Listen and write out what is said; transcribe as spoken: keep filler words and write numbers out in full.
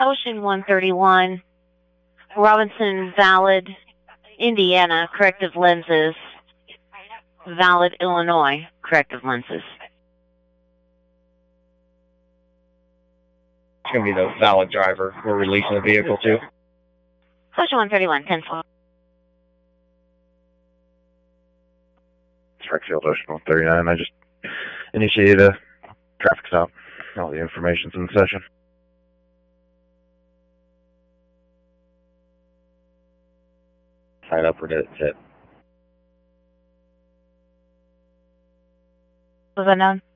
Ocean one thirty-one, Robinson Valid, Indiana, corrective lenses. Valid, Illinois, corrective lenses. It's going to be the Valid driver we're releasing the vehicle to. Ocean one thirty-one, ten four. Springfield Ocean one thirty-nine, I just initiated a traffic stop. All the information's in the session. Sign up for it, hit. Was that known?